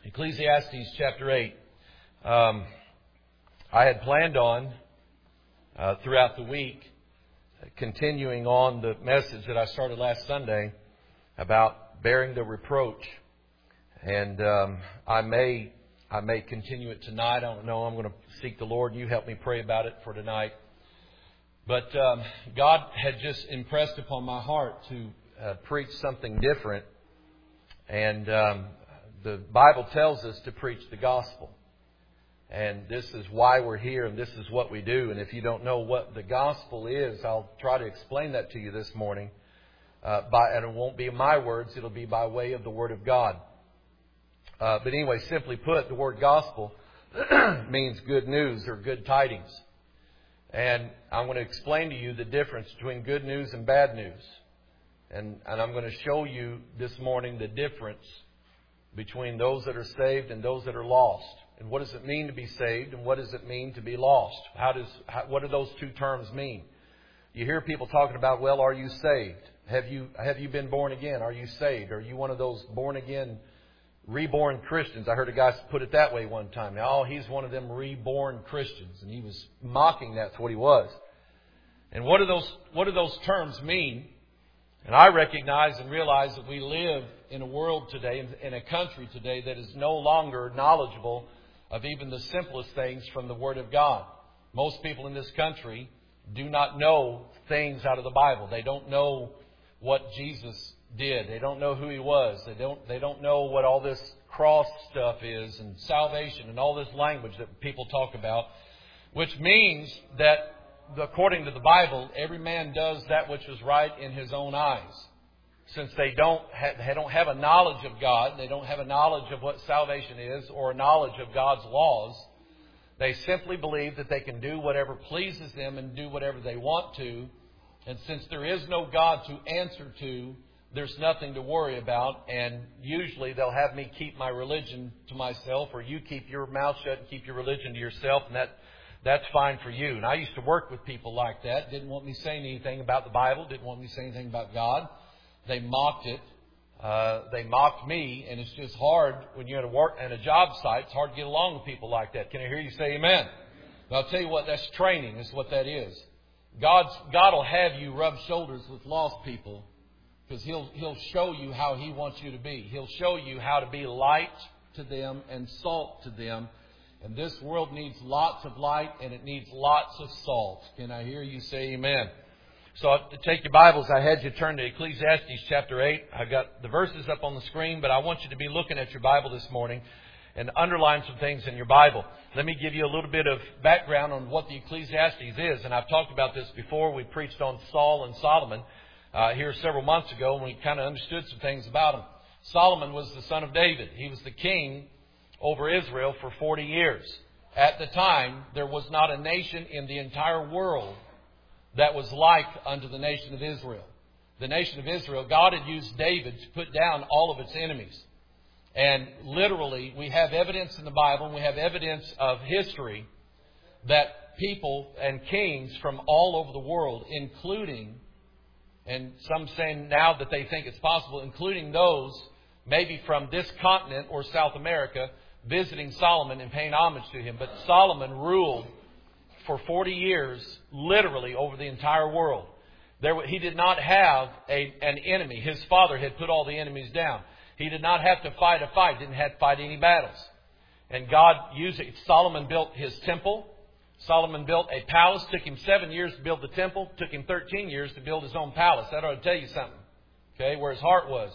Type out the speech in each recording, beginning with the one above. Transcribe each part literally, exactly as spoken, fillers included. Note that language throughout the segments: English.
Ecclesiastes chapter eight. Um, I had planned on, uh, throughout the week, continuing on the message that I started last Sunday about bearing the reproach. And um, I may I may continue it tonight. I don't know. I'm going to seek the Lord. You help me pray about it for tonight. But um, God had just impressed upon my heart to uh, preach something different. And um, the Bible tells us to preach the gospel. And this is why we're here, and this is what we do. And if you don't know what the gospel is, I'll try to explain that to you this morning. Uh, by, and it won't be my words, it'll be by way of the Word of God. Uh, but anyway, simply put, the word gospel means good news or good tidings. And I'm going to explain to you the difference between good news and bad news. And, and I'm going to show you this morning the difference between those that are saved and those that are lost. And what does it mean to be saved and what does it mean to be lost? How does how, what do those two terms mean? You hear people talking about, well, are you saved? Have you have you been born again? Are you saved? Are you one of those born again, reborn Christians? I heard a guy put it that way one time. Now, oh, he's one of them reborn Christians, and he was mocking that's what he was. And what do those what do those terms mean? And I recognize and realize that we live in a world today, in a country today, that is no longer knowledgeable of even the simplest things from the Word of God. Most people in this country do not know things out of the Bible. They don't know what Jesus did. They don't know who He was. They don't, they don't know what all this cross stuff is and salvation and all this language that people talk about, which means that according to the Bible, every man does that which is right in his own eyes. Since they don't ha- they don't have a knowledge of God, they don't have a knowledge of what salvation is or a knowledge of God's laws, they simply believe that they can do whatever pleases them and do whatever they want to. And since there is no God to answer to, there's nothing to worry about. And usually they'll have me keep my religion to myself, or you keep your mouth shut and keep your religion to yourself, and that that's fine for you. And I used to work with people like that. Didn't want me saying anything about the Bible. Didn't want me saying anything about God. They mocked it. Uh, they mocked me. And it's just hard when you're at a work and a job site. It's hard to get along with people like that. Can I hear you say amen? But I'll tell you what, that's training is what that is. God's, God will have you rub shoulders with lost people because He'll, He'll show you how He wants you to be. He'll show you how to be light to them and salt to them. And this world needs lots of light and it needs lots of salt. Can I hear you say amen? So to take your Bibles, I had you turn to Ecclesiastes chapter eight. I've got the verses up on the screen, but I want you to be looking at your Bible this morning and underline some things in your Bible. Let me give you a little bit of background on what the Ecclesiastes is. And I've talked about this before. We preached on Saul and Solomon uh, here several months ago, and we kind of understood some things about them. Solomon was the son of David. He was the king over Israel for forty years. At the time, there was not a nation in the entire world that was like unto the nation of Israel. The nation of Israel, God had used David to put down all of its enemies. And literally, we have evidence in the Bible, and we have evidence of history that people and kings from all over the world, including, and some saying now that they think it's possible, including those maybe from this continent or South America, visiting Solomon and paying homage to him. But Solomon ruled for forty years, literally over the entire world. There, he did not have a, an enemy. His father had put all the enemies down. He did not have to fight a fight. Didn't have to fight any battles. And God used it. Solomon built his temple. Solomon built a palace. Took him seven years to build the temple. Took him thirteen years to build his own palace. That ought to tell you something. Okay, where his heart was.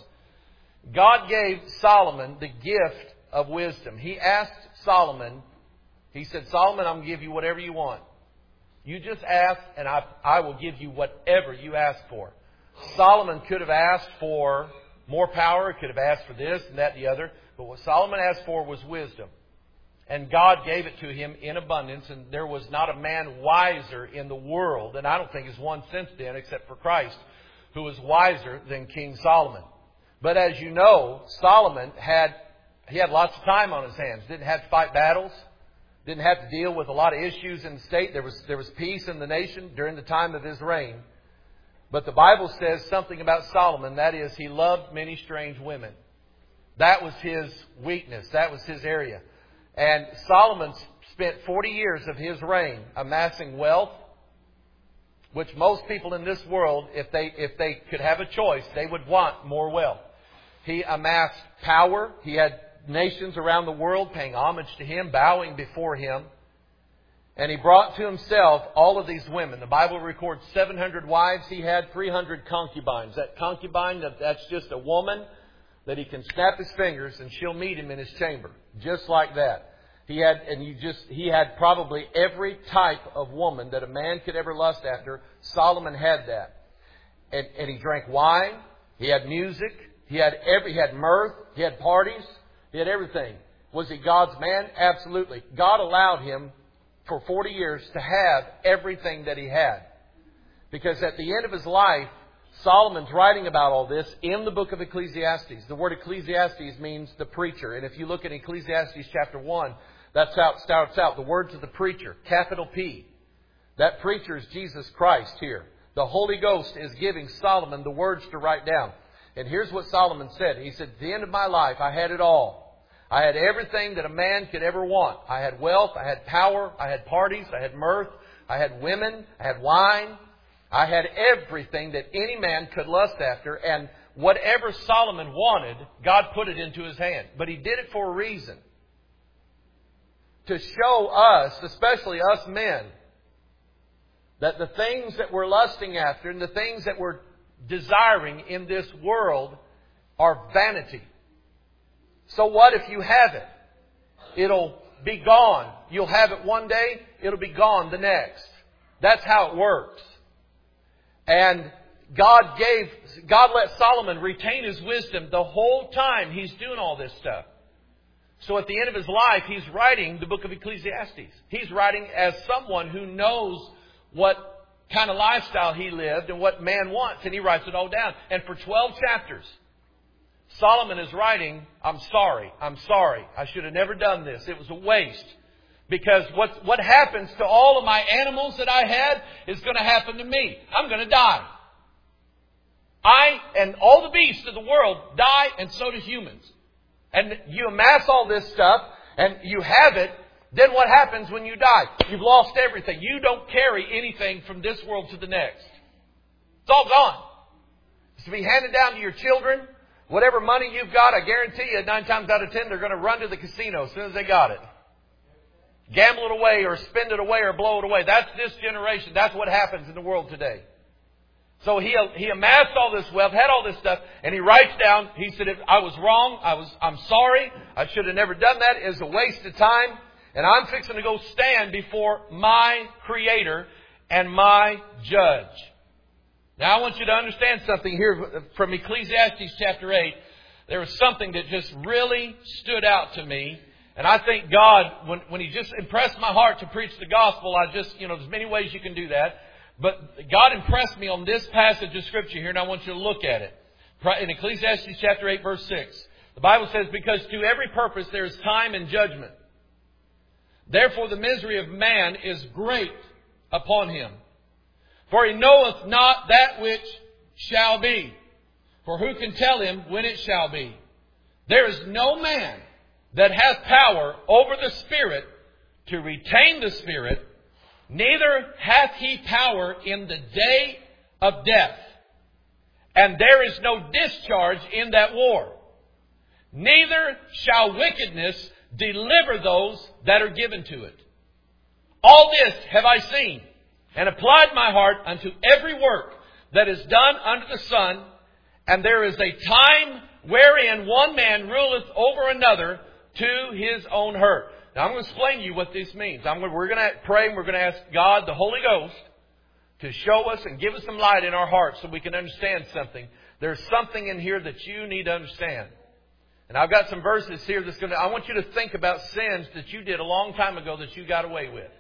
God gave Solomon the gift of wisdom. He asked Solomon, He said, Solomon, I'm going to give you whatever you want. You just ask and I, I will give you whatever you ask for. Solomon could have asked for more power. Could have asked for this and that and the other. But what Solomon asked for was wisdom. And God gave it to him in abundance. And there was not a man wiser in the world. And I don't think there's one since then except for Christ who was wiser than King Solomon. But as you know, Solomon had, he had lots of time on his hands. Didn't have to fight battles. Didn't have to deal with a lot of issues in the state. There was, there was peace in the nation during the time of his reign. But the Bible says something about Solomon. That is, he loved many strange women. That was his weakness. That was his area. And Solomon spent forty years of his reign amassing wealth, which most people in this world, if they, if they could have a choice, they would want more wealth. He amassed power. He had nations around the world paying homage to him, bowing before him. And he brought to himself all of these women. The Bible records seven hundred wives. He had three hundred concubines. That concubine, that's just a woman that he can snap his fingers and she'll meet him in his chamber. Just like that. He had, and you just, he had probably every type of woman that a man could ever lust after. Solomon had that. And, and he drank wine. He had music. He had every, he had mirth. He had parties. He had everything. Was he God's man? Absolutely. God allowed him for forty years to have everything that he had. Because at the end of his life, Solomon's writing about all this in the book of Ecclesiastes. The word Ecclesiastes means the preacher. And if you look at Ecclesiastes chapter one, that's how it starts out. The words of the preacher, capital P. That preacher is Jesus Christ here. The Holy Ghost is giving Solomon the words to write down. And here's what Solomon said. He said, at the end of my life, I had it all. I had everything that a man could ever want. I had wealth, I had power, I had parties, I had mirth, I had women, I had wine. I had everything that any man could lust after. And whatever Solomon wanted, God put it into his hand. But he did it for a reason. To show us, especially us men, that the things that we're lusting after and the things that we're desiring in this world are vanity. So what if you have it? It'll be gone. You'll have it one day, it'll be gone the next. That's how it works. And God gave, God let Solomon retain his wisdom the whole time he's doing all this stuff. So at the end of his life, he's writing the book of Ecclesiastes. He's writing as someone who knows what kind of lifestyle he lived and what man wants. And he writes it all down. And for twelve chapters, Solomon is writing, I'm sorry, I'm sorry. I should have never done this. It was a waste. Because what, what happens to all of my animals that I had is going to happen to me. I'm going to die. I and all the beasts of the world die, and so do humans. And you amass all this stuff, and you have it. Then what happens when you die? You've lost everything. You don't carry anything from this world to the next. It's all gone. It's to be handed down to your children. Whatever money you've got, I guarantee you, nine times out of ten, they're going to run to the casino as soon as they got it. Gamble it away or spend it away or blow it away. That's this generation. That's what happens in the world today. So he he amassed all this wealth, had all this stuff, and he writes down, he said, if I was wrong, I was, I'm sorry, I should have never done that. It's a waste of time. And I'm fixing to go stand before my Creator and my Judge. Now I want you to understand something here from Ecclesiastes chapter eight. There was something that just really stood out to me. And I think God, when, when He just impressed my heart to preach the gospel, I just, you know, there's many ways you can do that. But God impressed me on this passage of Scripture here, and I want you to look at it. In Ecclesiastes chapter eight, verse six, the Bible says, because to every purpose there is time and judgment. Therefore the misery of man is great upon him. For he knoweth not that which shall be. For who can tell him when it shall be? There is no man that hath power over the Spirit to retain the Spirit, neither hath he power in the day of death. And there is no discharge in that war. Neither shall wickedness deliver those that are given to it. All this have I seen, and applied my heart unto every work that is done under the sun. And there is a time wherein one man ruleth over another to his own hurt. Now I'm going to explain to you what this means. I'm going, we're going to pray and we're going to ask God, the Holy Ghost, to show us and give us some light in our hearts so we can understand something. There's something in here that you need to understand. And I've got some verses here that's going to, I want you to think about sins that you did a long time ago that you got away with.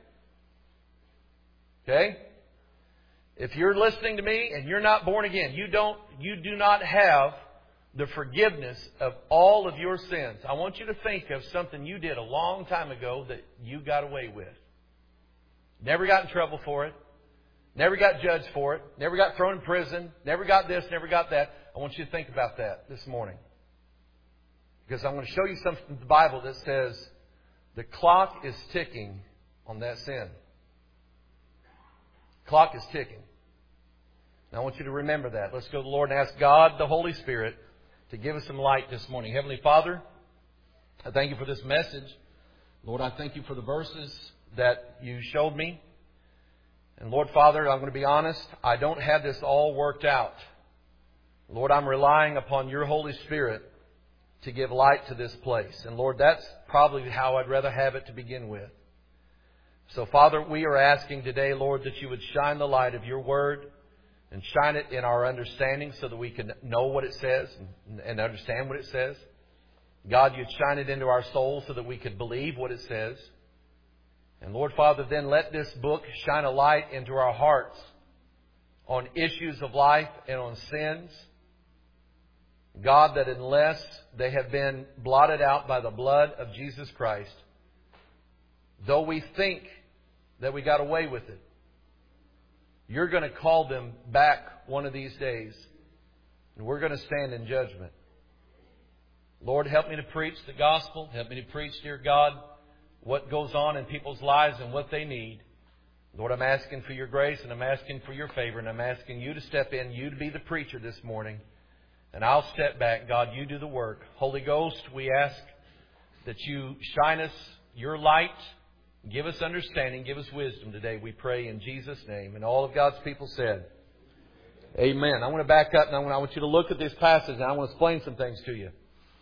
Okay? If you're listening to me and you're not born again, you don't, you do not have the forgiveness of all of your sins. I want you to think of something you did a long time ago that you got away with. Never got in trouble for it. Never got judged for it. Never got thrown in prison. Never got this, never got that. I want you to think about that this morning. Because I'm going to show you something in the Bible that says the clock is ticking on that sin. Clock is ticking. Now I want you to remember that. Let's go to the Lord and ask God, the Holy Spirit, to give us some light this morning. Heavenly Father, I thank you for this message. Lord, I thank you for the verses that you showed me. And Lord Father, I'm going to be honest, I don't have this all worked out. Lord, I'm relying upon your Holy Spirit to give light to this place. And Lord, that's probably how I'd rather have it to begin with. So Father, we are asking today, Lord, that you would shine the light of your word and shine it in our understanding so that we can know what it says and understand what it says. God, you'd shine it into our souls so that we could believe what it says. And Lord Father, then let this book shine a light into our hearts on issues of life and on sins. God, that unless they have been blotted out by the blood of Jesus Christ, though we think that we got away with it, you're going to call them back one of these days, and we're going to stand in judgment. Lord, help me to preach the gospel. Help me to preach, dear God, what goes on in people's lives and what they need. Lord, I'm asking for your grace and I'm asking for your favor, and I'm asking you to step in, you to be the preacher this morning. And I'll step back. God, you do the work. Holy Ghost, we ask that you shine us your light. Give us understanding. Give us wisdom today. We pray in Jesus' name. And all of God's people said, amen. I want to back up and I want, I want you to look at this passage and I want to explain some things to you.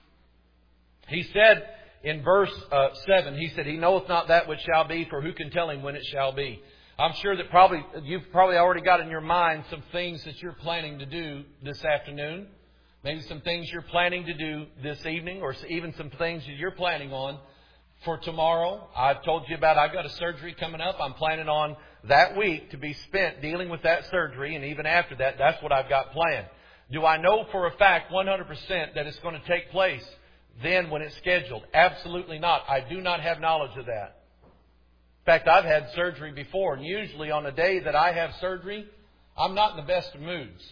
He said in verse uh, seven, he said, He knoweth not that which shall be, for who can tell him when it shall be? I'm sure that probably you've probably already got in your mind some things that you're planning to do this afternoon. Maybe some things you're planning to do this evening, or even some things that you're planning on for tomorrow. I've told you about I've got a surgery coming up. I'm planning on that week to be spent dealing with that surgery. And even after that, that's what I've got planned. Do I know for a fact one hundred percent that it's going to take place then when it's scheduled? Absolutely not. I do not have knowledge of that. In fact, I've had surgery before. And usually on the day that I have surgery, I'm not in the best of moods.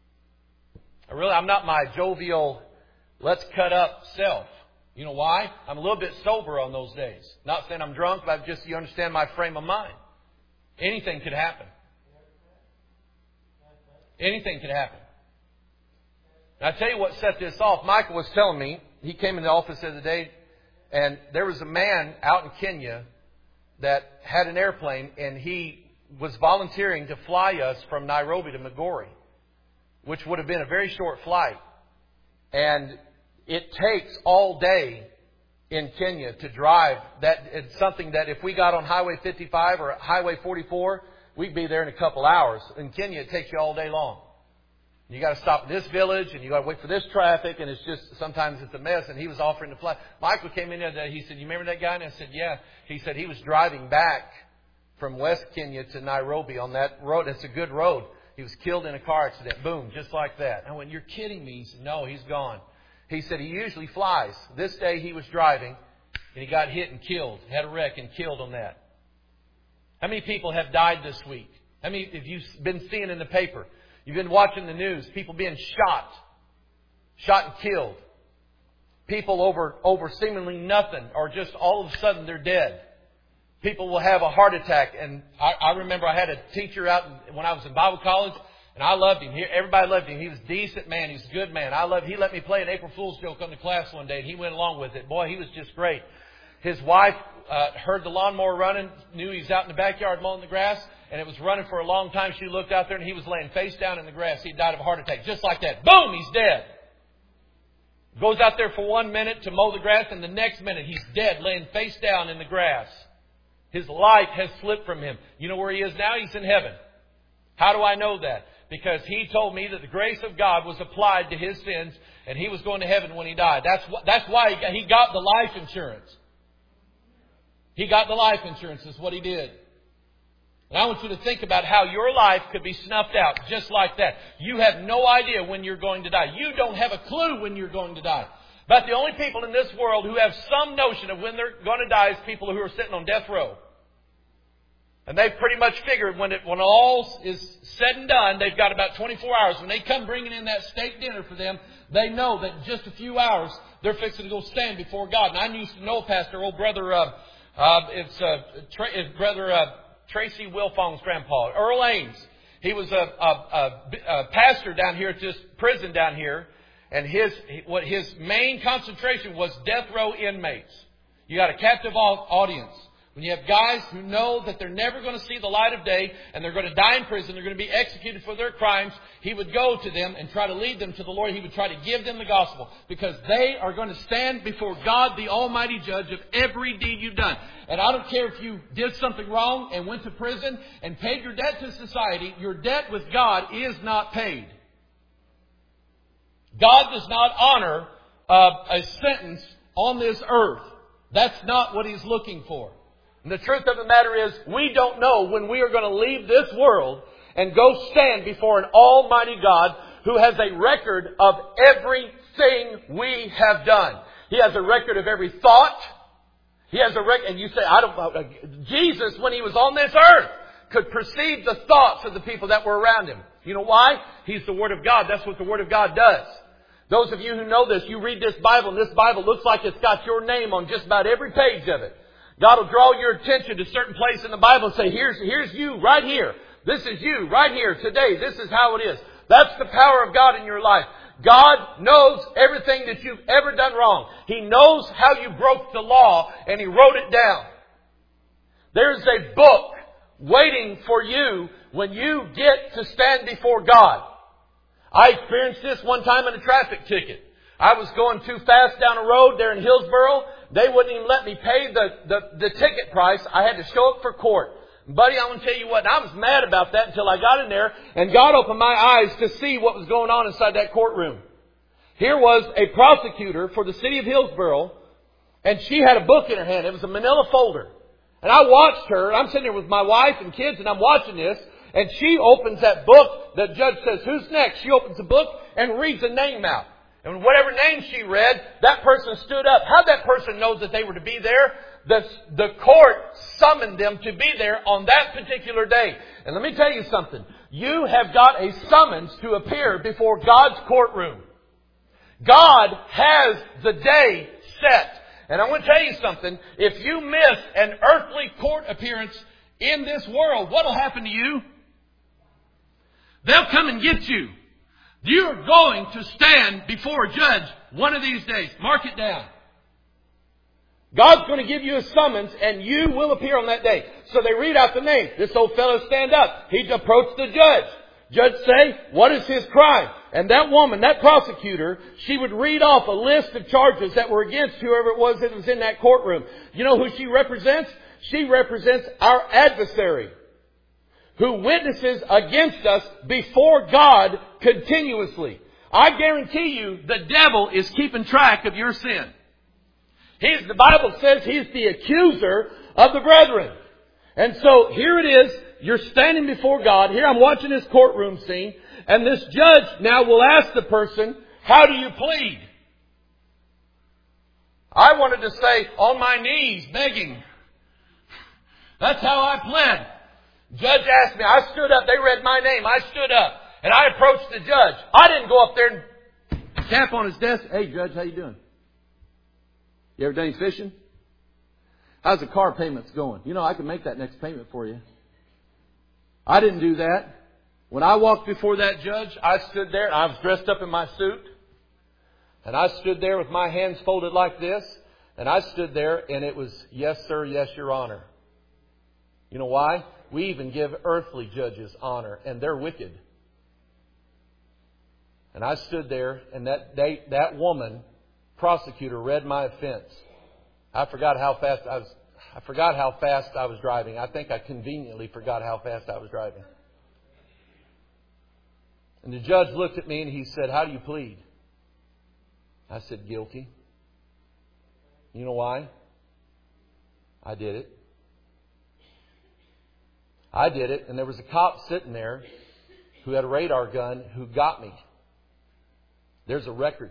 I really, I'm not my jovial, let's cut up self. You know why? I'm a little bit sober on those days. Not saying I'm drunk, but just, you understand my frame of mind. Anything could happen. Anything could happen. And I tell you what set this off. Michael was telling me, he came in the office the other day, and there was a man out in Kenya that had an airplane, and he was volunteering to fly us from Nairobi to Migori, which would have been a very short flight. And it takes all day in Kenya to drive. That it's something that if we got on Highway fifty-five or Highway forty-four, we'd be there in a couple hours. In Kenya, it takes you all day long. You got to stop in this village, and you got to wait for this traffic, and it's just, sometimes it's a mess. And he was offering to fly. Michael came in the other day. He said, "You remember that guy?" And I said, "Yeah." He said he was driving back from West Kenya to Nairobi on that road. It's a good road. He was killed in a car accident. Boom, just like that. I went, "You're kidding me." He said, "No, he's gone." He said he usually flies. This day he was driving, and he got hit and killed. Had a wreck and killed on that. How many people have died this week? How many have you been seeing in the paper? You've been watching the news. People being shot. Shot and killed. People over, over seemingly nothing, or just all of a sudden they're dead. People will have a heart attack. And I, I remember I had a teacher out in, when I was in Bible college, and I loved him. He, everybody loved him. He was a decent man. He was a good man. I loved. He let me play an April Fool's joke on the class one day, and he went along with it. Boy, he was just great. His wife uh, heard the lawnmower running, knew he was out in the backyard mowing the grass, and it was running for a long time. She looked out there, and he was laying face down in the grass. He died of a heart attack. Just like that. Boom, he's dead. Goes out there for one minute to mow the grass, and the next minute he's dead, laying face down in the grass. His life has slipped from him. You know where he is now? He's in heaven. How do I know that? Because he told me that the grace of God was applied to his sins, and he was going to heaven when he died. That's wh- that's why he got, he got the life insurance. He got the life insurance is what he did. And I want you to think about how your life could be snuffed out just like that. You have no idea when you're going to die. You don't have a clue when you're going to die. But the only people in this world who have some notion of when they're going to die is people who are sitting on death row. And they pretty much figured when it when all is said and done, they've got about twenty-four hours. When they come bringing in that steak dinner for them, they know that in just a few hours, they're fixing to go stand before God. And I used to know Pastor, old brother, uh, uh, it's, uh, Tra- it's brother uh, Tracy Wilfong's grandpa, Earl Ames. He was a, a, a, a pastor down here at this prison down here. And his what his main concentration was death row inmates. You got a captive audience. When you have guys who know that they're never going to see the light of day and they're going to die in prison, they're going to be executed for their crimes, he would go to them and try to lead them to the Lord. He would try to give them the gospel because they are going to stand before God, the Almighty Judge, of every deed you've done. And I don't care if you did something wrong and went to prison and paid your debt to society, your debt with God is not paid. God does not honor uh, a sentence on this earth. That's not what He's looking for. And the truth of the matter is, we don't know when we are going to leave this world and go stand before an Almighty God who has a record of everything we have done. He has a record of every thought. He has a record, and you say, I don't, Jesus, when He was on this earth, could perceive the thoughts of the people that were around Him. You know why? He's the Word of God. That's what the Word of God does. Those of you who know this, you read this Bible, and this Bible looks like it's got your name on just about every page of it. God will draw your attention to a certain place in the Bible and say, here's, here's you right here. This is you right here today. This is how it is. That's the power of God in your life. God knows everything that you've ever done wrong. He knows how you broke the law, and He wrote it down. There's a book waiting for you when you get to stand before God. I experienced this one time in a traffic ticket. I was going too fast down a road there in Hillsboro. They wouldn't even let me pay the, the, the ticket price. I had to show up for court. Buddy, I want to tell you what, I was mad about that until I got in there and God opened my eyes to see what was going on inside that courtroom. Here was a prosecutor for the city of Hillsboro, and she had a book in her hand. It was a manila folder. And I watched her. I'm sitting there with my wife and kids, and I'm watching this. And she opens that book. The judge says, who's next? She opens the book and reads a name out. And whatever name she read, that person stood up. How'd that person know that they were to be there? The, the court summoned them to be there on that particular day. And let me tell you something. You have got a summons to appear before God's courtroom. God has the day set. And I want to tell you something. If you miss an earthly court appearance in this world, what will happen to you? They'll come and get you. You're going to stand before a judge one of these days. Mark it down. God's going to give you a summons and you will appear on that day. So they read out the name. This old fellow stand up. He approached the judge. Judge say, what is his crime? And that woman, that prosecutor, she would read off a list of charges that were against whoever it was that was in that courtroom. You know who she represents? She represents our adversary, who witnesses against us before God continuously. I guarantee you the devil is keeping track of your sin. He's, the Bible says he's the accuser of the brethren. And so here it is. You're standing before God. Here I'm watching this courtroom scene. And this judge now will ask the person, how do you plead? I wanted to say, on my knees, begging. That's how I pled. Judge asked me. I stood up. They read my name. I stood up. And I approached the judge. I didn't go up there and tap on his desk. Hey, Judge, how you doing? You ever done any fishing? How's the car payments going? You know, I can make that next payment for you. I didn't do that. When I walked before that judge, I stood there. I was dressed up in my suit. And I stood there with my hands folded like this. And I stood there and it was, yes, sir, yes, your honor. You know why? We even give earthly judges honor, and they're wicked. And I stood there, and that they, that woman, prosecutor, read my offense. I forgot how fast I was. I forgot how fast I was driving. I think I conveniently forgot how fast I was driving. And the judge looked at me and he said, "How do you plead?" I said, "Guilty." You know why? I did it. I did it, and there was a cop sitting there who had a radar gun who got me. There's a record.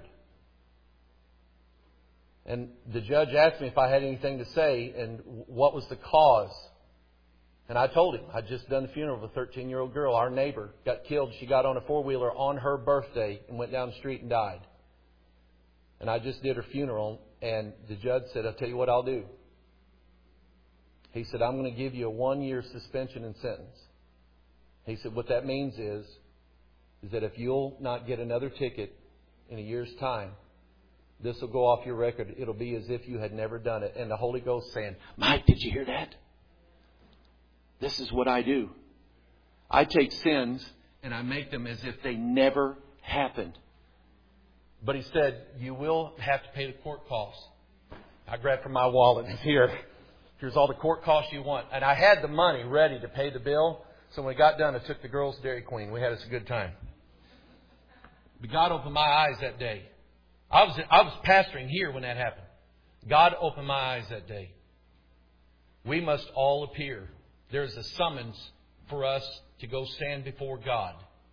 And the judge asked me if I had anything to say and what was the cause And I told him, I'd just done the funeral of a thirteen-year-old girl. Our neighbor got killed. She got on a four-wheeler on her birthday and went down the street and died. And I just did her funeral. And the judge said, I'll tell you what I'll do. He said, I'm going to give you a one-year suspension and sentence. He said, what that means is, is that if you'll not get another ticket in a year's time, this will go off your record. It'll be as if you had never done it. And the Holy Ghost saying, Mike, did you hear that? This is what I do. I take sins and I make them as if they never happened. But he said, you will have to pay the court costs. I grabbed from my wallet and here, here's all the court costs you want. And I had the money ready to pay the bill. So when we got done, I took the girls to Dairy Queen. We had us a good time. But God opened my eyes that day. I was I was pastoring here when that happened. God opened my eyes that day. We must all appear. There is a summons for us to go stand before God.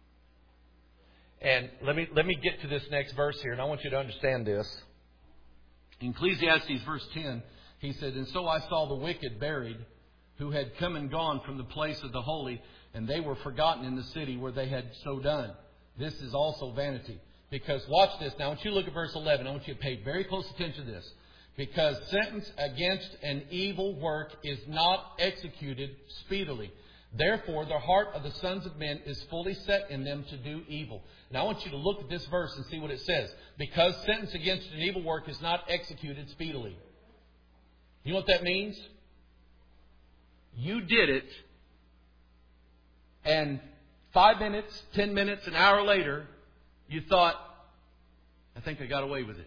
And let me let me get to this next verse here, and I want you to understand this. In Ecclesiastes verse ten, he said, and so I saw the wicked buried, who had come and gone from the place of the holy, and they were forgotten in the city where they had so done. This is also vanity. Because, watch this. Now, I want you to look at verse eleven. I want you to pay very close attention to this. Because sentence against an evil work is not executed speedily. Therefore, the heart of the sons of men is fully set in them to do evil. Now, I want you to look at this verse and see what it says. Because sentence against an evil work is not executed speedily. You know what that means? You did it, and five minutes, ten minutes, an hour later, you thought, I think I got away with it.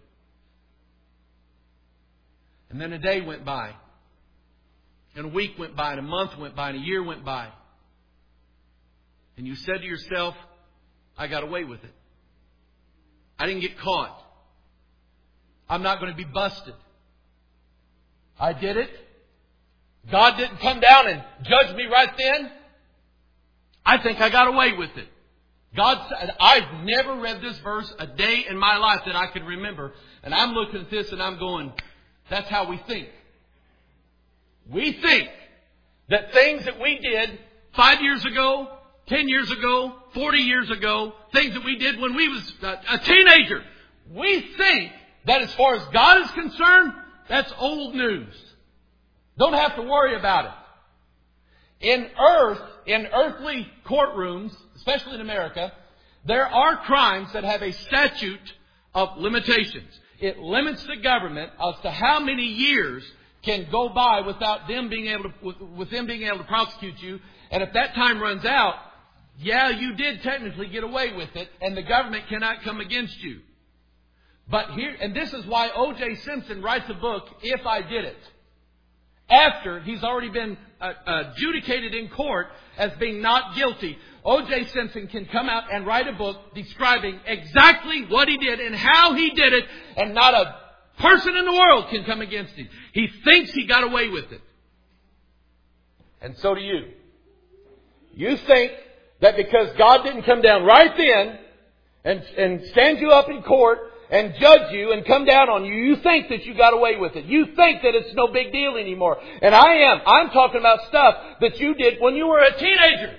And then a day went by, and a week went by, and a month went by, and a year went by. And you said to yourself, I got away with it. I didn't get caught. I'm not going to be busted. I did it. God didn't come down and judge me right then. I think I got away with it. God said, I've never read this verse a day in my life that I can remember. And I'm looking at this and I'm going, that's how we think. We think that things that we did five years ago, ten years ago, forty years ago, things that we did when we was a teenager, we think that as far as God is concerned, that's old news. Don't have to worry about it. In earth, in earthly courtrooms, especially in America, there are crimes that have a statute of limitations. It limits the government as to how many years can go by without them being able to, with, with them being able to prosecute you. And if that time runs out, yeah, you did technically get away with it, and the government cannot come against you. But here, and this is why O J Simpson writes a book, If I Did It. After he's already been uh, adjudicated in court as being not guilty, O J Simpson can come out and write a book describing exactly what he did and how he did it, and not a person in the world can come against him. He thinks he got away with it. And so do you. You think that because God didn't come down right then and, and stand you up in court and judge you and come down on you, you think that you got away with it. You think that it's no big deal anymore. And I am. I'm talking about stuff that you did when you were a teenager.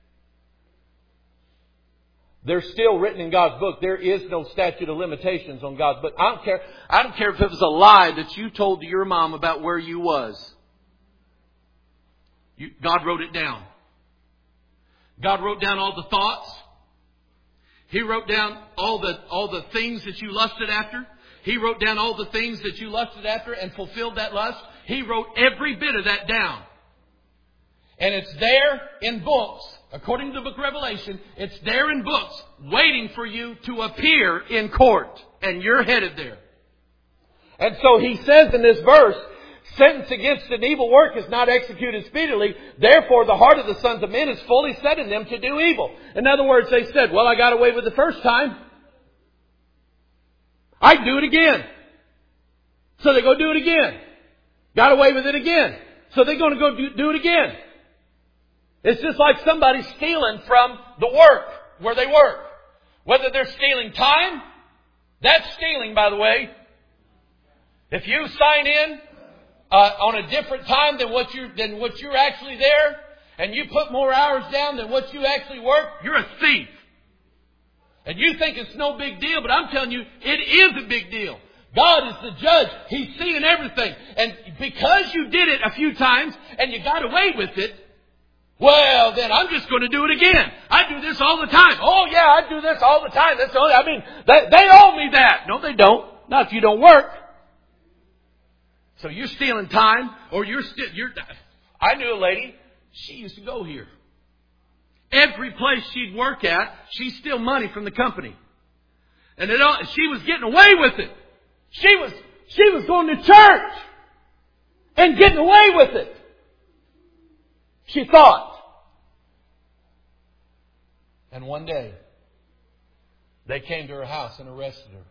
They're still written in God's book. There is no statute of limitations on God's book. I don't care. I don't care if it was a lie that you told to your mom about where you was. You, God wrote it down. God wrote down all the thoughts. He wrote down all the all the things that you lusted after. He wrote down all the things that you lusted after and fulfilled that lust. He wrote every bit of that down. And it's there in books. According to the book of Revelation, it's there in books waiting for you to appear in court. And you're headed there. And so he says in this verse, sentence against an evil work is not executed speedily. Therefore, the heart of the sons of men is fully set in them to do evil. In other words, they said, well, I got away with it the first time. I'd do it again. So they go do it again. Got away with it again. So they're going to go do, do it again. It's just like somebody stealing from the work where they work. Whether they're stealing time, that's stealing, by the way. If you sign in Uh, on a different time than what you than what you're actually there, and you put more hours down than what you actually work, you're a thief. And you think it's no big deal, but I'm telling you, it is a big deal. God is the judge. He's seeing everything. And because you did it a few times and you got away with it, well, then I'm just going to do it again. I do this all the time. Oh, yeah, I do this all the time. That's all. I mean, they, they owe me that. No, they don't. Not if you don't work. So you're stealing time, or you're still. You're. I knew a lady. She used to go here. Every place she'd work at, she'd steal money from the company, and it all, she was getting away with it. She was. She was going to church and getting away with it. She thought. And one day, they came to her house and arrested her.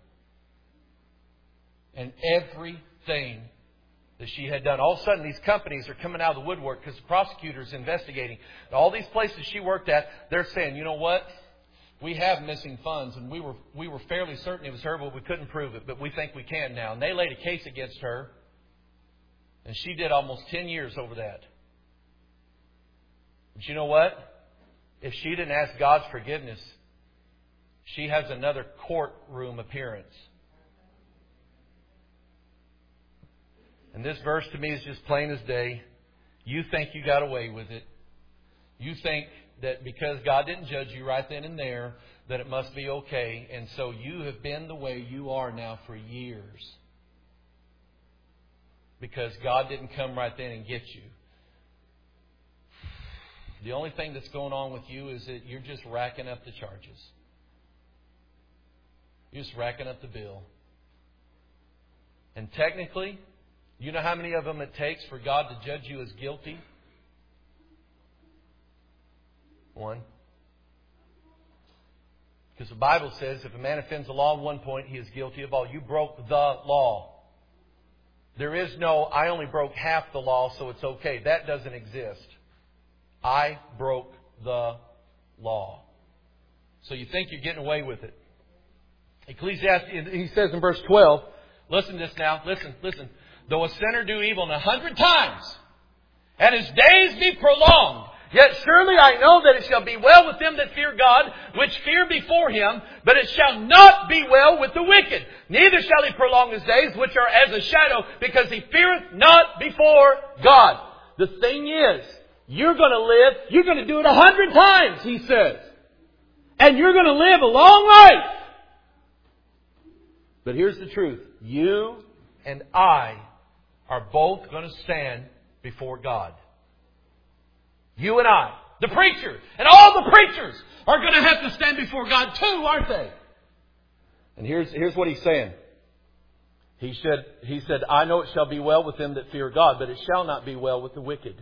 And everything that she had done, all of a sudden these companies are coming out of the woodwork because the prosecutor's investigating. All these places she worked at, they're saying, you know what? We have missing funds, and we were we were fairly certain it was her, but we couldn't prove it. But we think we can now. And they laid a case against her. And she did almost ten years over that. But you know what? If she didn't ask God's forgiveness, she has another courtroom appearance. And this verse to me is just plain as day. You think you got away with it. You think that because God didn't judge you right then and there, that it must be okay. And so you have been the way you are now for years. Because God didn't come right then and get you. The only thing that's going on with you is that you're just racking up the charges. You're just racking up the bill. And technically, you know how many of them it takes for God to judge you as guilty? One. Because the Bible says if a man offends the law at one point, he is guilty of all. You broke the law. There is no, I only broke half the law, so it's okay. That doesn't exist. I broke the law. So you think you're getting away with it. Ecclesiastes, he says in verse twelve, listen to this now, listen, listen. Though a sinner do evil an hundred times, and his days be prolonged, yet surely I know that it shall be well with them that fear God, which fear before Him, but it shall not be well with the wicked. Neither shall He prolong his days, which are as a shadow, because he feareth not before God. The thing is, you're going to live, you're going to do it a hundred times, he says. And you're going to live a long life. But here's the truth. You and I are both going to stand before God. You and I. The preacher. And all the preachers are going to have to stand before God too, aren't they? And here's, here's what he's saying. He said, he said, I know it shall be well with them that fear God, but it shall not be well with the wicked.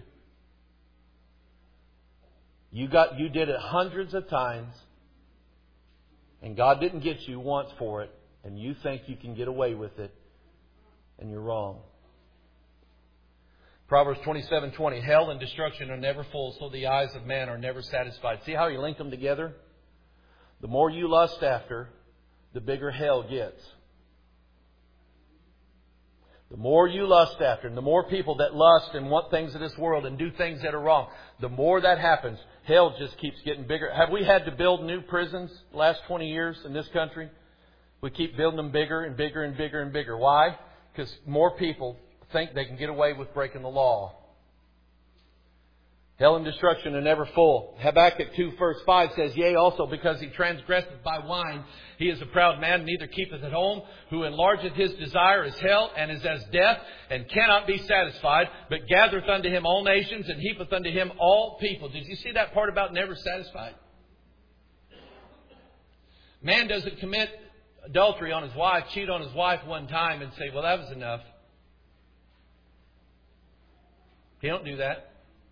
You got, you did it hundreds of times, and God didn't get you once for it, and you think you can get away with it, and you're wrong. Proverbs twenty-seven twenty, hell and destruction are never full, so the eyes of man are never satisfied. See how he linked them together? The more you lust after, the bigger hell gets. The more you lust after, and the more people that lust and want things of this world and do things that are wrong, the more that happens, hell just keeps getting bigger. Have we had to build new prisons the last twenty years in this country? We keep building them bigger and bigger and bigger and bigger. Why? Because more people think they can get away with breaking the law. Hell and destruction are never full. Habakkuk two verse five says, yea, also because he transgresseth by wine, he is a proud man, neither keepeth at home, who enlargeth his desire as hell, and is as death, and cannot be satisfied, but gathereth unto him all nations, and heapeth unto him all people. Did you see that part about never satisfied? Man doesn't commit adultery on his wife, cheat on his wife one time, and say, well, that was enough. He don't do that.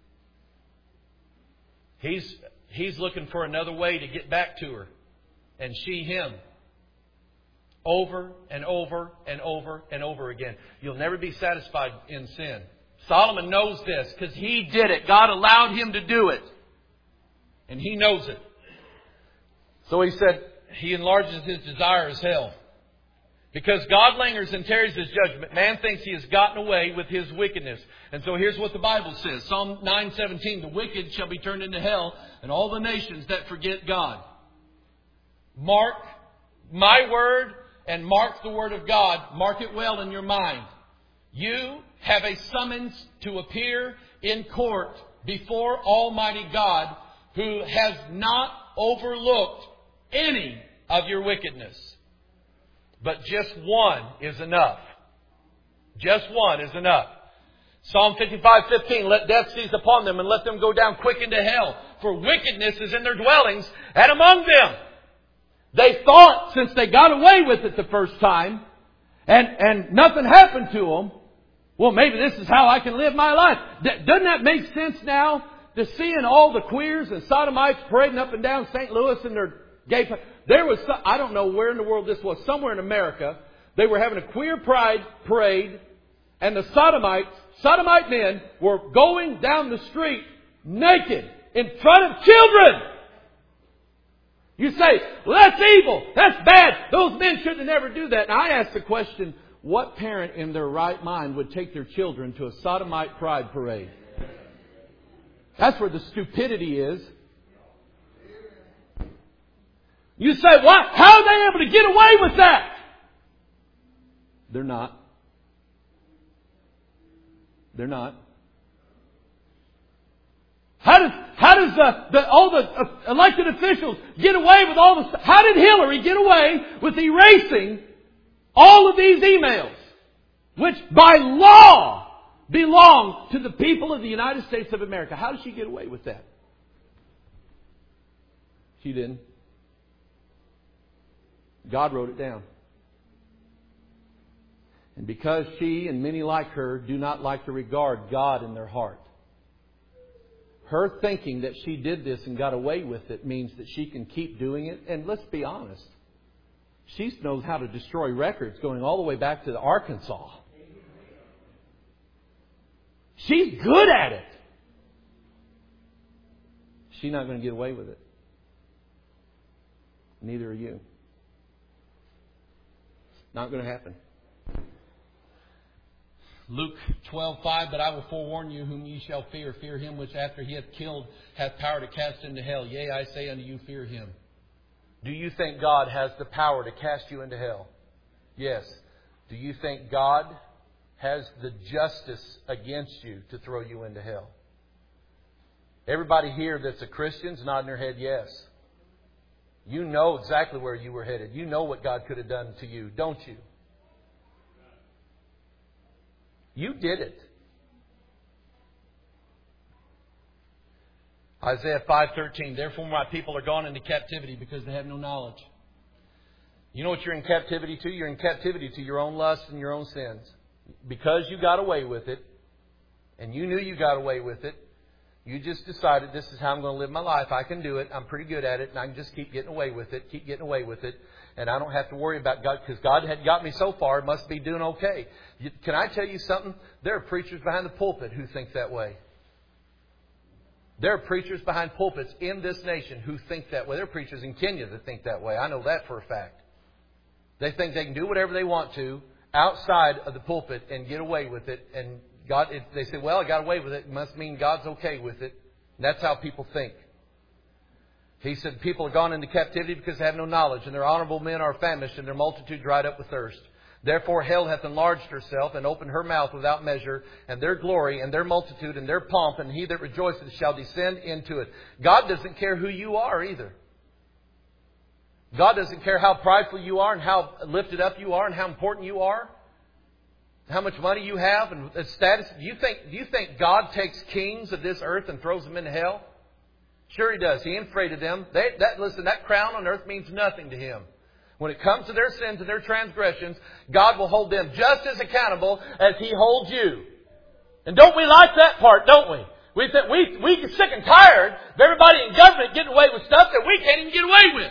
He's, he's looking for another way to get back to her. And she him. Over and over and over and over again. You'll never be satisfied in sin. Solomon knows this because he did it. God allowed him to do it. And he knows it. So he said, he enlarges his desire as hell. Because God lingers and tarries His judgment, man thinks he has gotten away with his wickedness. And so here's what the Bible says. Psalm nine seventeen, the wicked shall be turned into hell, and all the nations that forget God. Mark my word and mark the word of God. Mark it well in your mind. You have a summons to appear in court before Almighty God, who has not overlooked any of your wickedness. But just one is enough. Just one is enough. Psalm fifty-five fifteen, let death seize upon them and let them go down quick into hell, for wickedness is in their dwellings and among them. They thought, since they got away with it the first time, and, and nothing happened to them, well, maybe this is how I can live my life. D- doesn't that make sense now? To seeing all the queers and sodomites parading up and down Saint Louis in their gay... There was, some, I don't know where in the world this was, somewhere in America, they were having a queer pride parade, and the sodomites, sodomite men, were going down the street naked in front of children. You say, well, that's evil, that's bad, those men shouldn't never do that. And I ask the question, what parent in their right mind would take their children to a sodomite pride parade? That's where the stupidity is. You say, what? How are they able to get away with that? They're not. They're not. How does how does the, the all the uh, elected officials get away with all the stuff? How did Hillary get away with erasing all of these emails, which by law belong to the people of the United States of America? How did she get away with that? She didn't. God wrote it down. And because she and many like her do not like to regard God in their heart, her thinking that she did this and got away with it means that she can keep doing it. And let's be honest, she knows how to destroy records going all the way back to Arkansas. She's good at it. She's not going to get away with it. Neither are you. Not going to happen. Luke twelve five, but I will forewarn you whom ye shall fear. Fear him which after he hath killed hath power to cast into hell. Yea, I say unto you, fear him. Do you think God has the power to cast you into hell? Yes. Do you think God has the justice against you to throw you into hell? Everybody here that's a Christian's nodding their head yes. You know exactly where you were headed. You know what God could have done to you, don't you? You did it. Isaiah five thirteen, therefore my people are gone into captivity because they have no knowledge. You know what you're in captivity to? You're in captivity to your own lusts and your own sins. Because you got away with it, and you knew you got away with it, you just decided this is how I'm going to live my life. I can do it. I'm pretty good at it. And I can just keep getting away with it. Keep getting away with it. And I don't have to worry about God. Because God had got me so far. It must be doing okay. You, can I tell you something? There are preachers behind the pulpit who think that way. There are preachers behind pulpits in this nation who think that way. There are preachers in Kenya that think that way. I know that for a fact. They think they can do whatever they want to outside of the pulpit and get away with it. And God, it, they say, well, I got away with it. It must mean God's okay with it. And that's how people think. He said, people are gone into captivity because they have no knowledge, and their honorable men are famished, and their multitude dried up with thirst. Therefore hell hath enlarged herself, and opened her mouth without measure, and their glory, and their multitude, and their pomp, and he that rejoiceth shall descend into it. God doesn't care who you are either. God doesn't care how prideful you are, and how lifted up you are, and how important you are. How much money you have and status. Do you think, do you think God takes kings of this earth and throws them into hell? Sure He does. He ain't afraid of them. They, that, listen, that crown on earth means nothing to Him. When it comes to their sins and their transgressions, God will hold them just as accountable as He holds you. And don't we like that part, don't we? We think we we get sick and tired of everybody in government getting away with stuff that we can't even get away with.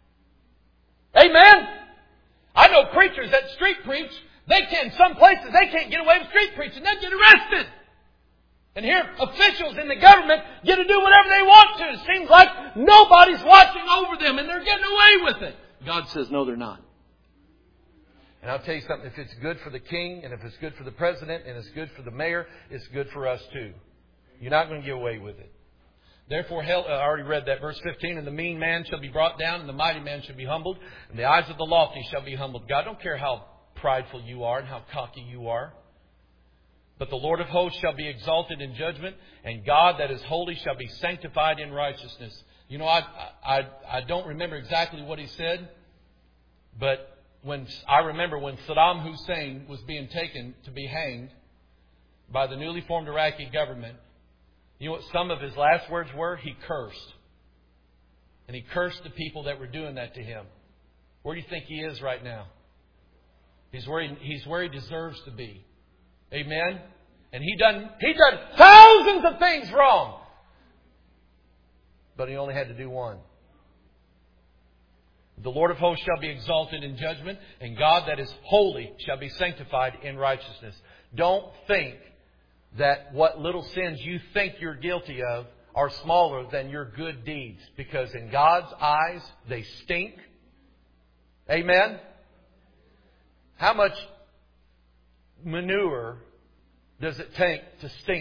Amen? I know preachers that street preach. They can, some places, they can't get away with street preaching. They get arrested. And here, officials in the government get to do whatever they want to. It seems like nobody's watching over them and they're getting away with it. God says, no, they're not. And I'll tell you something, if it's good for the king, and if it's good for the president, and it's good for the mayor, it's good for us too. You're not going to get away with it. Therefore, hell, I already read that, verse fifteen, and the mean man shall be brought down, and the mighty man shall be humbled, and the eyes of the lofty shall be humbled. God, I don't care how prideful you are and how cocky you are. But the Lord of hosts shall be exalted in judgment, and God that is holy shall be sanctified in righteousness. You know, I, I, I don't remember exactly what he said, but when I remember when Saddam Hussein was being taken to be hanged by the newly formed Iraqi government, you know what some of his last words were? He cursed. And he cursed the people that were doing that to him. Where do you think he is right now? He's where he, he's where he deserves to be. Amen? And he done, he done thousands of things wrong. But he only had to do one. The Lord of hosts shall be exalted in judgment, and God that is holy shall be sanctified in righteousness. Don't think that what little sins you think you're guilty of are smaller than your good deeds, because in God's eyes they stink. Amen? How much manure does it take to stink?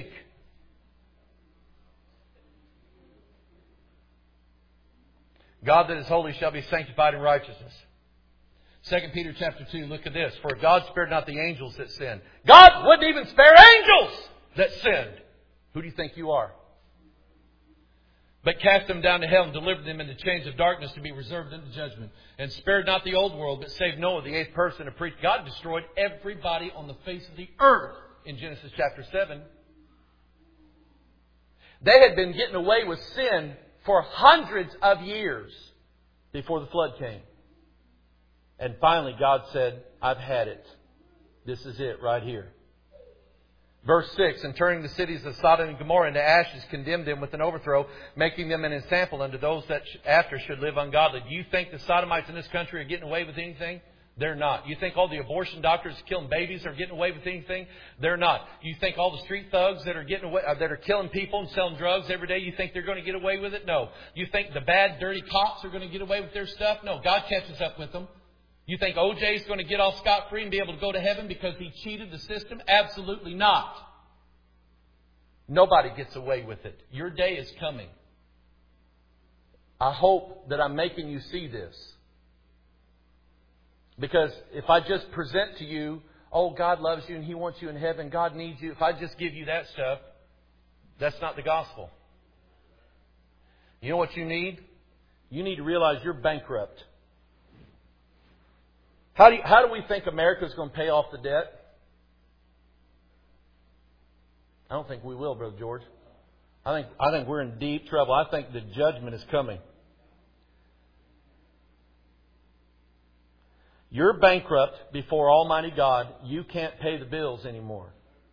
God that is holy shall be sanctified in righteousness. Second Peter chapter two, look at this. For God spared not the angels that sinned. God wouldn't even spare angels that sinned. Who do you think you are? But cast them down to hell and delivered them into chains of darkness to be reserved unto judgment. And spared not the old world, but saved Noah, the eighth person to preach. God destroyed everybody on the face of the earth in Genesis chapter seven. They had been getting away with sin for hundreds of years before the flood came. And finally God said, I've had it. This is it right here. Verse six, and turning the cities of Sodom and Gomorrah into ashes, condemned them with an overthrow, making them an example unto those that after should live ungodly. Do you think the Sodomites in this country are getting away with anything? They're not. You think all the abortion doctors killing babies are getting away with anything? They're not. You think all the street thugs that are getting away, uh, that are killing people and selling drugs every day, you think they're going to get away with it? No. You think the bad, dirty cops are going to get away with their stuff? No. God catches up with them. You think O J is going to get all scot-free and be able to go to heaven because he cheated the system? Absolutely not. Nobody gets away with it. Your day is coming. I hope that I'm making you see this. Because if I just present to you, oh, God loves you and He wants you in heaven, God needs you. If I just give you that stuff, that's not the gospel. You know what you need? You need to realize you're bankrupt. How do you, how do we think America's going to pay off the debt? I don't think we will, Brother George. I think I think we're in deep trouble. I think the judgment is coming. You're bankrupt before Almighty God. You can't pay the bills anymore.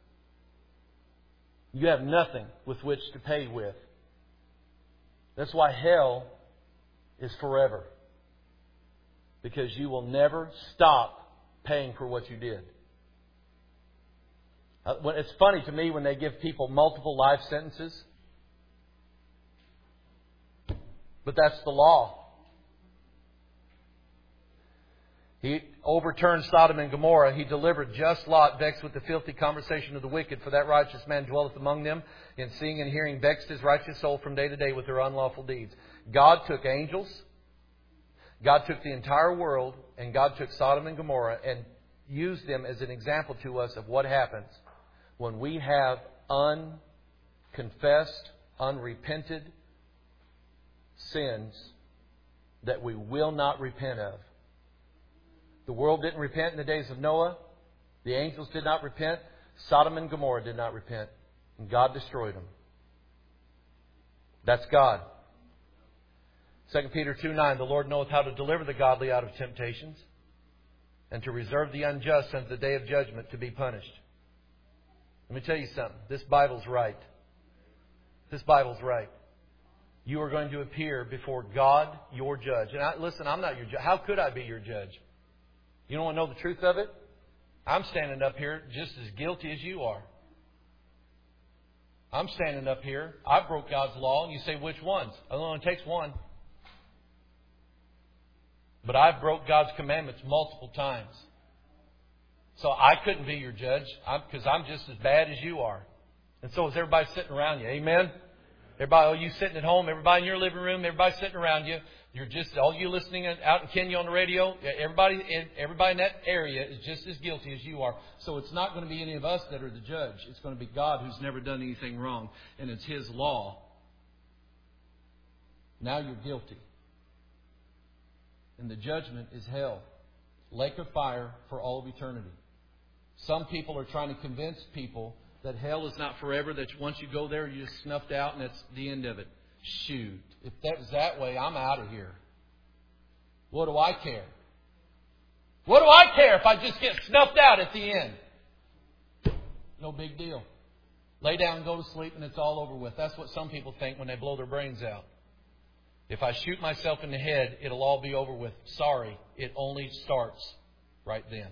You have nothing with which to pay with. That's why hell is forever. Because you will never stop paying for what you did. It's funny to me when they give people multiple life sentences. But that's the law. He overturned Sodom and Gomorrah. He delivered just Lot, vexed with the filthy conversation of the wicked. For that righteous man dwelleth among them, in seeing and hearing vexed his righteous soul from day to day with their unlawful deeds. God took angels. God took the entire world. And God took Sodom and Gomorrah and used them as an example to us of what happens when we have unconfessed, unrepented sins that we will not repent of. The world didn't repent in the days of Noah. The angels did not repent. Sodom and Gomorrah did not repent. And God destroyed them. That's God. Second Peter two nine, the Lord knoweth how to deliver the godly out of temptations, and to reserve the unjust unto the day of judgment to be punished. Let me tell you something. This Bible's right. This Bible's right. You are going to appear before God, your judge. And I, listen, I'm not your judge. How could I be your judge? You don't want to know the truth of it? I'm standing up here just as guilty as you are. I'm standing up here. I broke God's law. And you say, which ones? It only takes one. But I've broke God's commandments multiple times. So I couldn't be your judge because I'm, I'm just as bad as you are. And so is everybody sitting around you. Amen? Everybody, all you sitting at home, everybody in your living room, everybody sitting around you. You're just, all you listening out in Kenya on the radio, everybody in, everybody in that area is just as guilty as you are. So it's not going to be any of us that are the judge. It's going to be God who's never done anything wrong. And it's His law. Now you're guilty. And the judgment is hell. Lake of fire for all of eternity. Some people are trying to convince people that hell is not forever, that once you go there, you're just snuffed out and that's the end of it. Shoot, if that was that way, I'm out of here. What do I care? What do I care if I just get snuffed out at the end? No big deal. Lay down and go to sleep and it's all over with. That's what some people think when they blow their brains out. If I shoot myself in the head, it'll all be over with. Sorry, it only starts right then.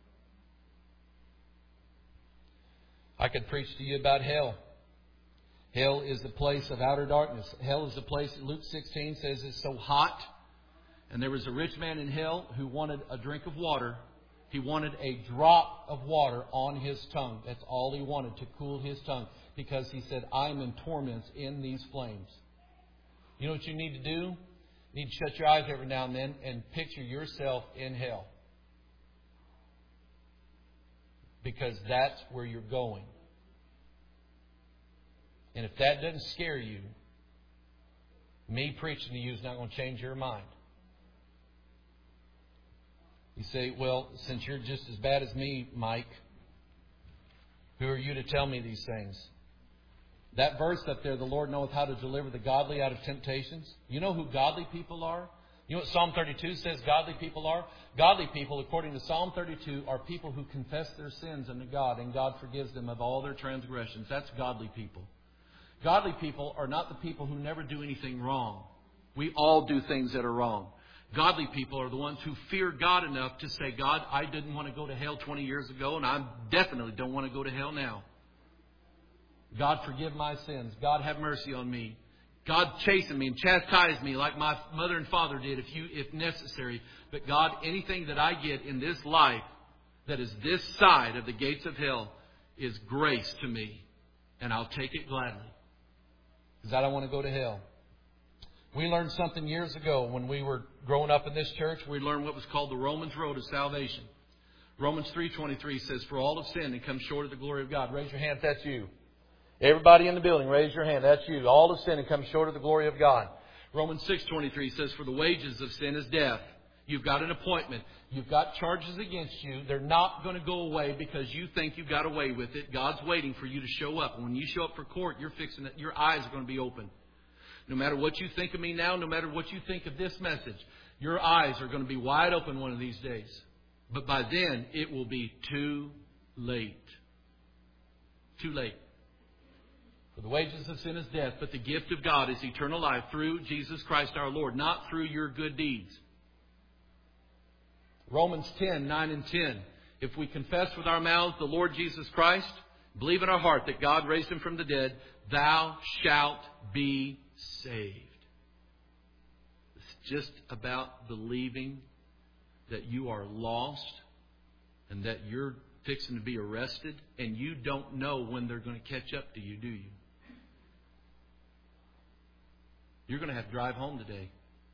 I could preach to you about hell. Hell is a place of outer darkness. Hell is a place, Luke sixteen says, it's so hot. And there was a rich man in hell who wanted a drink of water. He wanted a drop of water on his tongue. That's all he wanted, to cool his tongue. Because he said, I'm in torments in these flames. You know what you need to do? You need to shut your eyes every now and then and picture yourself in hell. Because that's where you're going. And if that doesn't scare you, me preaching to you is not going to change your mind. You say, well, since you're just as bad as me, Mike, who are you to tell me these things? That verse up there, the Lord knoweth how to deliver the godly out of temptations. You know who godly people are? You know what Psalm thirty-two says godly people are? Godly people, according to Psalm thirty-two, are people who confess their sins unto God, and God forgives them of all their transgressions. That's godly people. Godly people are not the people who never do anything wrong. We all do things that are wrong. Godly people are the ones who fear God enough to say, God, I didn't want to go to hell twenty years ago, and I definitely don't want to go to hell now. God, forgive my sins. God, have mercy on me. God, chasten me and chastise me like my mother and father did if you, if necessary. But God, anything that I get in this life that is this side of the gates of hell is grace to me. And I'll take it gladly. Because I don't want to go to hell. We learned something years ago when we were growing up in this church. We learned what was called the Romans Road of Salvation. Romans three twenty-three says, for all have sinned and come short of the glory of God. Raise your hand if that's you. Everybody in the building, raise your hand. That's you. All have sinned and come short of the glory of God. Romans six twenty-three says, for the wages of sin is death. You've got an appointment. You've got charges against you. They're not going to go away because you think you got away with it. God's waiting for you to show up. And when you show up for court, you're fixing it. Your eyes are going to be open. No matter what you think of me now, no matter what you think of this message, your eyes are going to be wide open one of these days. But by then, it will be too late. Too late. For the wages of sin is death, but the gift of God is eternal life through Jesus Christ our Lord, not through your good deeds. Romans ten, nine and ten. If we confess with our mouths the Lord Jesus Christ, believe in our heart that God raised Him from the dead, thou shalt be saved. It's just about believing that you are lost and that you're fixing to be arrested, and you don't know when they're going to catch up to you, do you? You're going to have to drive home today.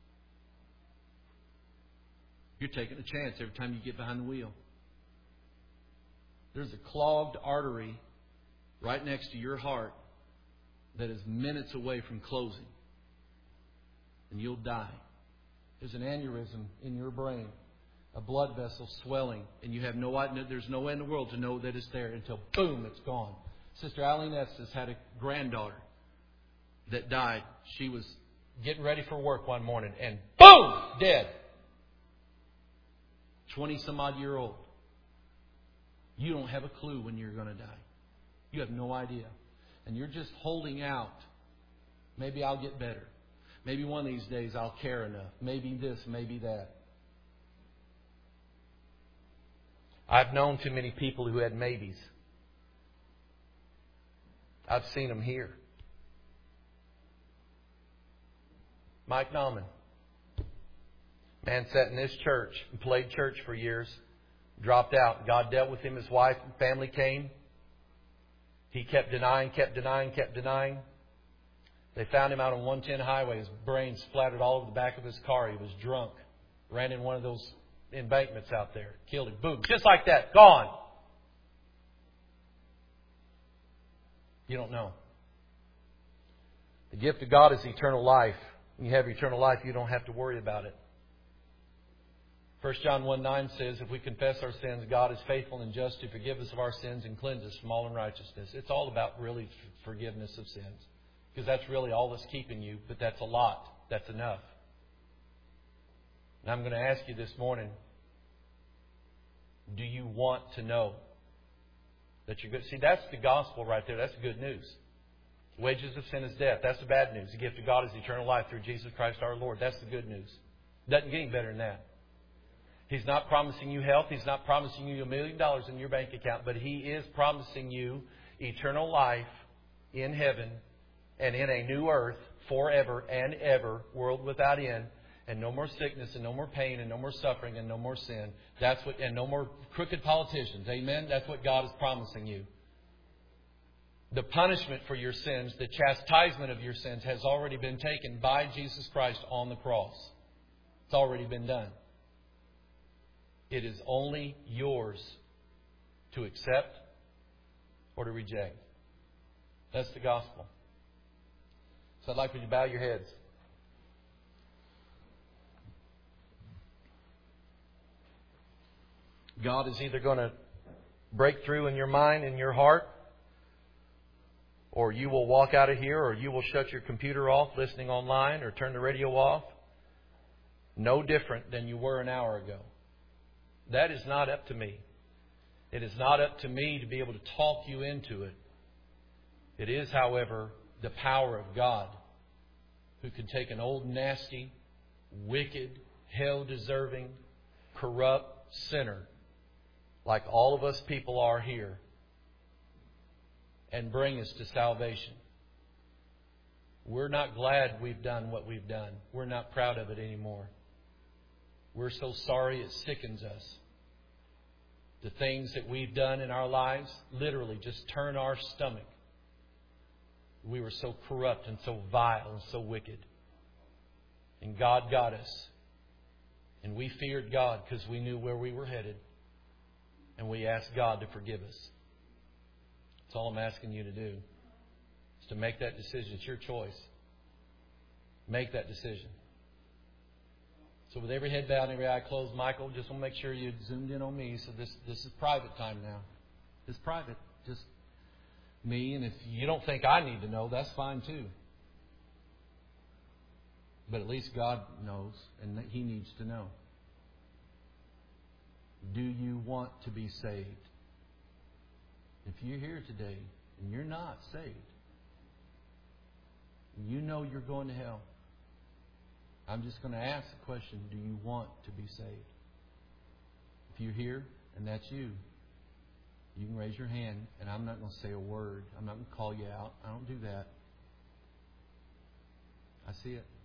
You're taking a chance every time you get behind the wheel. There's a clogged artery right next to your heart that is minutes away from closing. And you'll die. There's an aneurysm in your brain, a blood vessel swelling, and you have no idea. There's no way in the world to know that it's there until, boom, it's gone. Sister Eileen Estes had a granddaughter that died. She was getting ready for work one morning, and boom, dead. twenty-some-odd year old. You don't have a clue when you're going to die. You have no idea. And you're just holding out. Maybe I'll get better. Maybe one of these days I'll care enough. Maybe this, maybe that. I've known too many people who had maybes. I've seen them here. Mike Nauman. Man sat in this church and played church for years. dropped out. God dealt with him. His wife and family came. He kept denying, kept denying, kept denying. They found him out on one ten highway. His brains splattered all over the back of his car. He was drunk. Ran in one of those embankments out there. Killed him. Boom. Just like that. Gone. You don't know. The gift of God is eternal life. When you have eternal life, you don't have to worry about it. First John one nine says, if we confess our sins, God is faithful and just to forgive us of our sins and cleanse us from all unrighteousness. It's all about really forgiveness of sins. Because that's really all that's keeping you. But that's a lot. That's enough. And I'm going to ask you this morning, do you want to know that you're good? See, that's the gospel right there. That's the good news. Wages of sin is death. That's the bad news. The gift of God is eternal life through Jesus Christ our Lord. That's the good news. Doesn't get any better than that. He's not promising you health. He's not promising you a million dollars in your bank account. But He is promising you eternal life in heaven and in a new earth forever and ever, world without end. And no more sickness, and no more pain, and no more suffering, and no more sin. That's what, and no more crooked politicians. Amen? That's what God is promising you. The punishment for your sins, the chastisement of your sins, has already been taken by Jesus Christ on the cross. It's already been done. It is only yours to accept or to reject. That's the gospel. So I'd like for you to bow your heads. God is either going to break through in your mind, in your heart, or you will walk out of here, or you will shut your computer off listening online, or turn the radio off. No different than you were an hour ago. That is not up to me. It is not up to me to be able to talk you into it. It is, however, the power of God who can take an old, nasty, wicked, hell-deserving, corrupt sinner like all of us people are here, and bring us to salvation. We're not glad we've done what we've done. We're not proud of it anymore. We're so sorry it sickens us. The things that we've done in our lives literally just turn our stomach. We were so corrupt and so vile and so wicked. And God got us. And we feared God because we knew where we were headed. And we asked God to forgive us. That's all I'm asking you to do. Is to make that decision. It's your choice. Make that decision. So with every head bowed and every eye closed, Michael, just want to make sure you zoomed in on me. So this, this is private time now. It's private. Just me. And if you don't think I need to know, that's fine too. But at least God knows, and He needs to know. Do you want to be saved? If you're here today and you're not saved, you know you're going to hell. I'm just going to ask the question, do you want to be saved? If you're here and that's you, you can raise your hand, and I'm not going to say a word. I'm not going to call you out. I don't do that. I see it.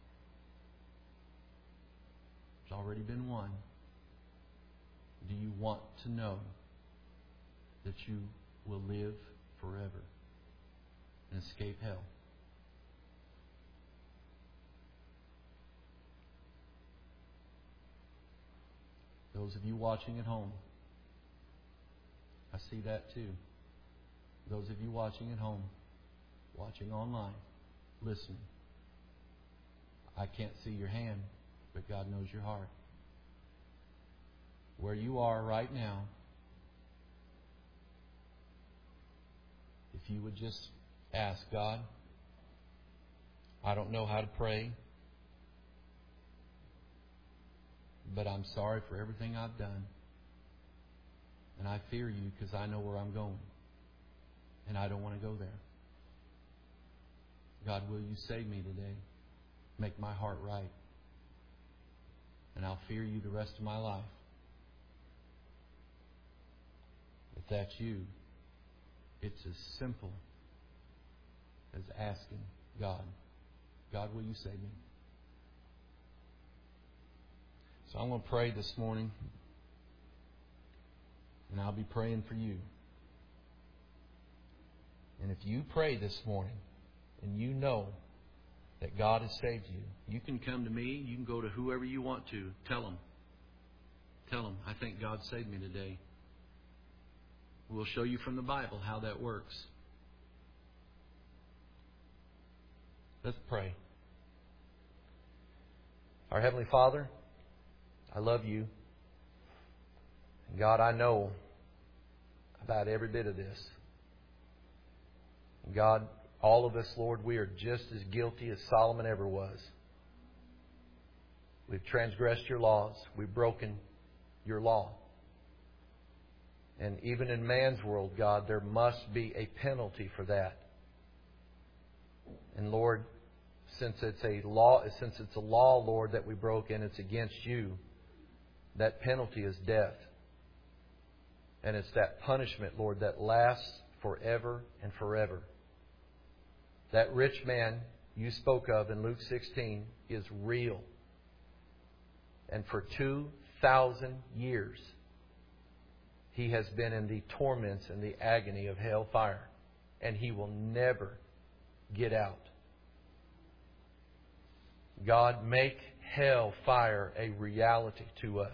There's already been one. Do you want to know that you will live forever and escape hell? Those of you watching at home, I see that too. Those of you watching at home, watching online, listening, I can't see your hand, but God knows your heart. Where you are right now, if you would just ask God, I don't know how to pray, but I'm sorry for everything I've done. And I fear you because I know where I'm going. And I don't want to go there. God, will you save me today? Make my heart right. And I'll fear you the rest of my life. If that's you, it's as simple as asking God, God, will you save me? So I'm going to pray this morning. And I'll be praying for you. And if you pray this morning and you know that God has saved you, you can come to me. You can go to whoever you want to. Tell them. Tell them, I think God saved me today. We'll show you from the Bible how that works. Let's pray. Our Heavenly Father, I love you. And God, I know about every bit of this. And God, all of us, Lord, we are just as guilty as Solomon ever was. We've transgressed your laws. We've broken your law. And even in man's world, God, there must be a penalty for that. And Lord, since it's a law, since it's a law, Lord, that we broke and it's against you, that penalty is death. And it's that punishment, Lord, that lasts forever and forever. That rich man you spoke of in Luke sixteen is real. And for two thousand years, he has been in the torments and the agony of hellfire. And he will never get out. God, make hellfire a reality to us.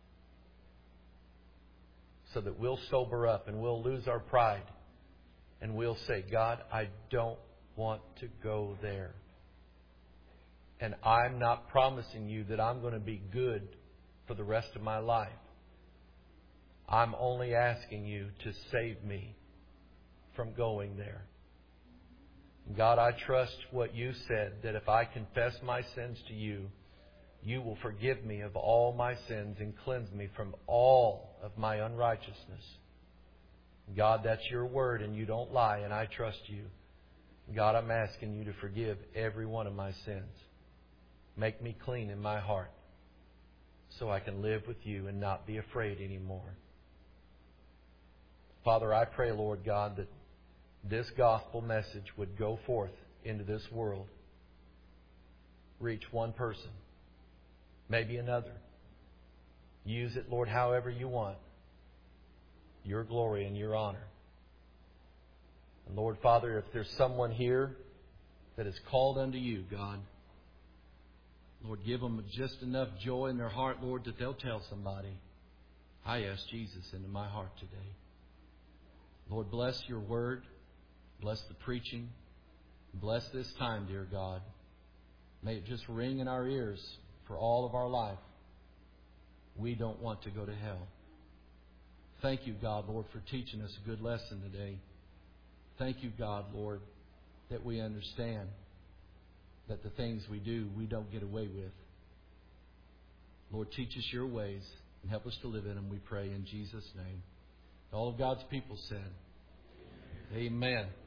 So that we'll sober up and we'll lose our pride. And we'll say, God, I don't want to go there. And I'm not promising you that I'm going to be good for the rest of my life. I'm only asking you to save me from going there. God, I trust what you said, that if I confess my sins to you, you will forgive me of all my sins and cleanse me from all of my unrighteousness. God, that's your word and you don't lie, and I trust you. God, I'm asking you to forgive every one of my sins. Make me clean in my heart so I can live with you and not be afraid anymore. Father, I pray, Lord God, that this gospel message would go forth into this world. Reach one person, maybe another. Use it, Lord, however you want. Your glory and your honor. And Lord, Father, if there's someone here that is called unto you, God, Lord, give them just enough joy in their heart, Lord, that they'll tell somebody, I asked Jesus into my heart today. Lord, bless your word. Bless the preaching. Bless this time, dear God. May it just ring in our ears for all of our life. We don't want to go to hell. Thank you, God, Lord, for teaching us a good lesson today. Thank you, God, Lord, that we understand that the things we do, we don't get away with. Lord, teach us your ways and help us to live in them, we pray in Jesus' name. All of God's people said, Amen.